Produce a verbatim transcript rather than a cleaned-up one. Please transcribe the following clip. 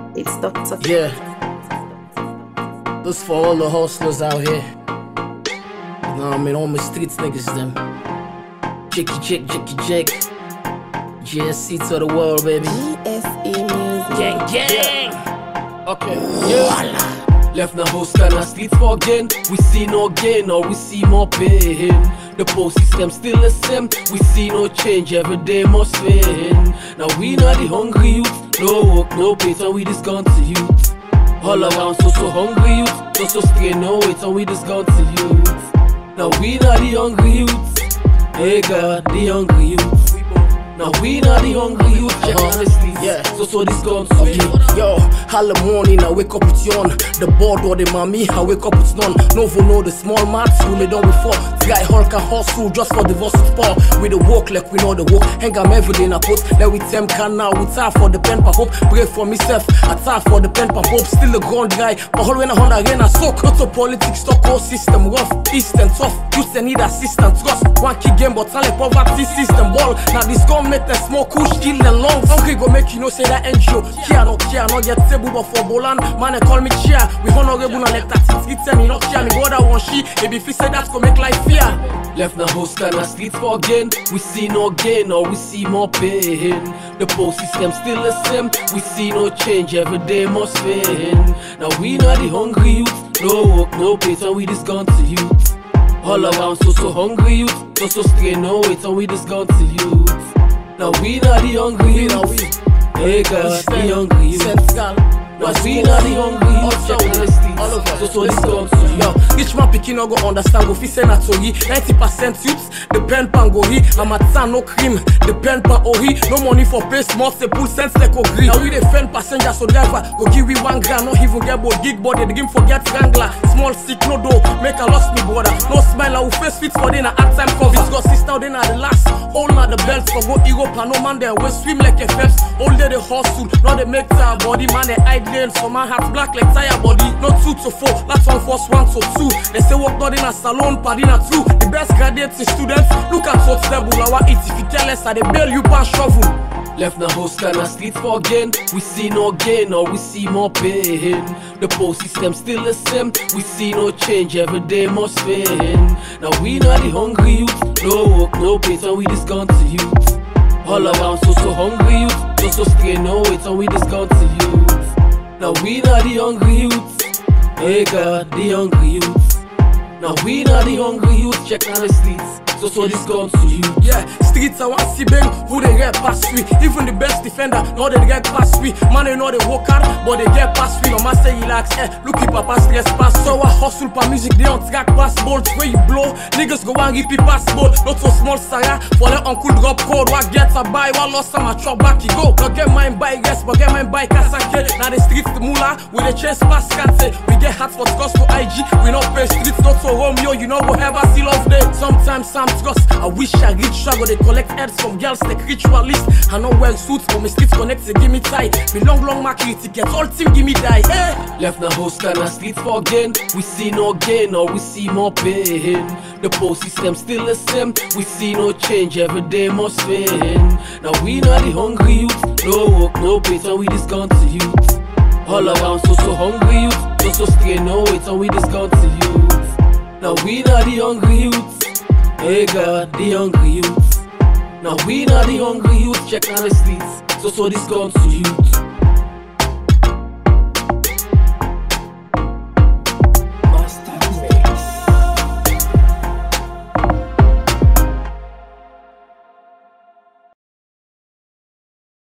It's Doctor Yeah, this for all the hustlers out here. You know what I mean, all my street niggas them. Jicky jick, jicky jick. G S C to the world, baby. G S E Music. Gang, gang. Okay, yeah. Left na host and a streets for again. We see no gain or we see more pain. The post system still the same. We see no change, every day must win. Now we not the hungry youth. No work, no pay, and we just gone to youth. All around so so hungry youth. So so stray no wait, and we just gone to youth. Now we not the hungry youth. Hey God, the hungry youth. Now we not the hungry youth, check uh-huh. Honestly, yeah. So so this gone to okay. Me. Yo, all the morning I wake up with yawn. The board or the mommy, I wake up with none. Novo know the small maths who me done before. Guy Hulk and hustle just for the versus power. With the work like we know the work. Hang am every day in a post. Let we them can now we tie for the pen per hope. Pray for myself, I tie for the pen per hope. Still a ground guy, but all when I hunt again I soak. Not a politics, stock whole system rough, east and tough. Youth they need assistance, trust. One key game but all the poverty system ball. Now this gun make them smoke, kush, kill them long. Hungry go make you know say that N G O. Kia no kia, not get table but for Bolan. Man they call me chair. We honorable na let that it it's me not kia. Me brother one she, maybe if he say that go make life fear. Left na host and a streets for again. We see no gain or we see more pain. The post system still the same. We see no change, every day must win. Now we not the hungry youth. No work, no pay, and we just gone to youth. All around so so hungry youth. So so stray no wait, and we just gone to youth. Now we not the hungry youth. Hey God, the hungry youth. Now we not the hungry youth, check honesty. All of us, so so this comes to you. Yo, rich man pikin no go understand, go fi say na tori. ninety percent youths, depend pan gori. I'm a tan no cream, depend pan ori. No money for pay small, say pull sense like a green. Now we defend passenger, so driver go give we one grand. Not even get bold gig, but they game forget wrangler. Small sick, no dough, make a lost me brother. No smile, I will face fit for dinner at time cover. This got sister, then at the last. All na the belts for go Europe, and no man there we swim like a Phelps. All day they hustle, now they make tire body. Man they hide lanes, so man hats black like tire body. Not two to four, that's one first one to two. They say work not in a salon, pad in a two. The best graduates and students, look at what's level. Our it if you careless, I they bail you pan shovel. Left na host and a streets for again. We see no gain or we see more pain. The post system still the same. We see no change, every day must win. Now we not the hungry youth. No work, no pay, and we just gone to youth. All around so so hungry youth. So so stray no wait, and we just gone to youth. Now we not the hungry youth. Hey God, the hungry youth. Now we not the hungry youth, check on the streets. So so this comes to you. Yeah, streets I want see bang, who they get past me. Even the best defender, know they get past me. Man they know they work hard, but they get past me. No man say relax, eh, look if papa stress pass. So I hustle for music, they on track pass bolt. Where you blow, niggas go and repeat pass bolt. Not so small Sarah, for the uncle drop code. What get a buy, what lost some I chop back you go. Not get mine buy guess, but get mine buy Kasanke. Now the streets the moolah, with the chest pass can't say. We get hats for cost for I G, we not pay streets, not so Romeo, you know whatever see love day. Sometimes some trust. I wish I reach struggle, they collect heads from girls like ritualists. I know wear suits, but my streets connect, they give me tie. Me long long market tickets, all team give me die. Hey. Left na host and a streets for again. We see no gain or we see more pain. The post system still the same. We see no change, every day must win. Now we not the hungry youth. No work, no pay, and we just gone to youth. All around so so hungry youth. So so stray no wait, and we just gone to youth. Now we not the hungry youth. Hey God, the hungry youth. Now we not the hungry youth, check on the streets. So so this comes to youth.